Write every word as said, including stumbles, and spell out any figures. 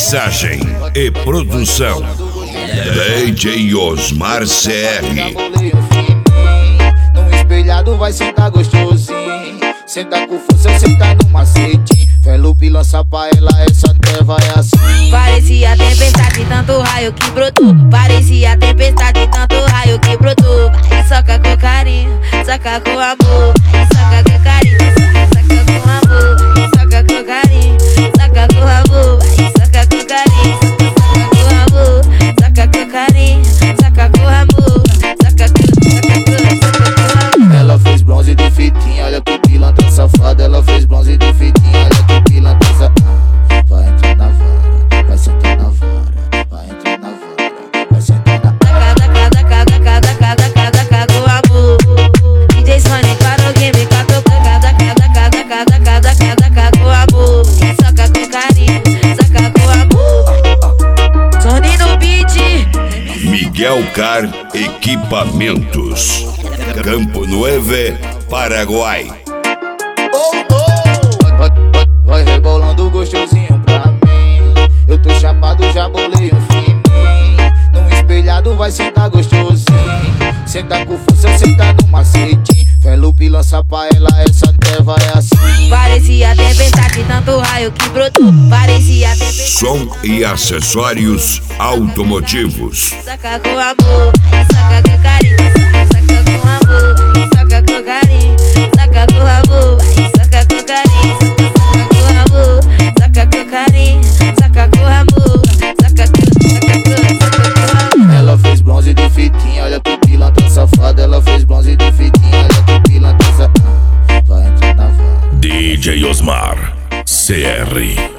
Mixagem e produção D J Osmar C R. No espelhado vai sentar gostosinho. Senta com força, senta no macete. Felupe lança pra ela, essa até vai assim. Parecia tempestade, tanto raio que brotou. Parecia tempestade, tanto raio que brotou. Vai, soca com carinho, soca com amor. Vai, soca com carinho, soca com amor. Vai, soca com carinho, soca com amor. Vai, soca com carinho, soca com amor. Soca com carinho, soca com amor. Soca com, soca com, soca com amor. Ela fez bronze de fitinha, olha que pilantra safada. Ela fez bronze de fitinha, olha que pilantra safada. Vai entrar na vara, vai sentar na vara. Vai entrar na vara, vai sentar na vara. Cada, cada, cada, cada, cada, cada com amor. D J Sonic para o game, cada, cada, cada, cada, cada, cada, cada, cada com amor. Soca com carinho, soca com amor. Sony no beat. Miguel Car Equipamentos, Campo Nueve, Paraguai. Oh, oh. Vai, vai, vai rebolando gostosinho pra mim. Eu tô chapado, já bolei um fininho. No espelhado vai sentar gostosinho. Senta com força, senta no macete. Felupe lança pra ela, essa até vai assim. Parecia tempestade, tanto raio que brotou. Parecia tempestade. Som e acessórios automotivos. Soca com amor, soca com carinho, soca com amor, soca com carinho, soca com amor, soca com carinho, soca com amor, soca com carinho, soca com amor, soca com, soca com, soca com amor. Ela fez bronze de fitinha, olha que pilantra safada. Ela fez bronze de fitinha, olha que pilantra safada. Vai entrar na vara. D J Osmar C R.